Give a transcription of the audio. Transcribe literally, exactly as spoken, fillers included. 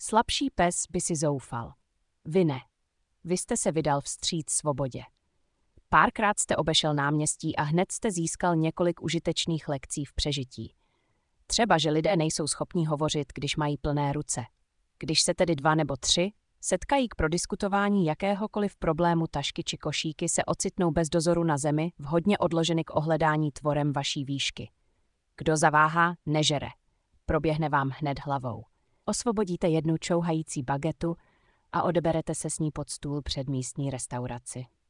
Slabší pes by si zoufal. Vy ne. Vy jste se vydal vstříc svobodě. Párkrát jste obešel náměstí a hned jste získal několik užitečných lekcí v přežití. Třeba, že lidé nejsou schopní hovořit, když mají plné ruce. Když se tedy dva nebo tři setkají k prodiskutování jakéhokoliv problému, tašky či košíky se ocitnou bez dozoru na zemi, vhodně odloženy k ohledání tvorem vaší výšky. Kdo zaváhá, nežere. Proběhne vám hned hlavou. Osvobodíte jednu čouhající bagetu a odeberete se s ní pod stůl před místní restauraci.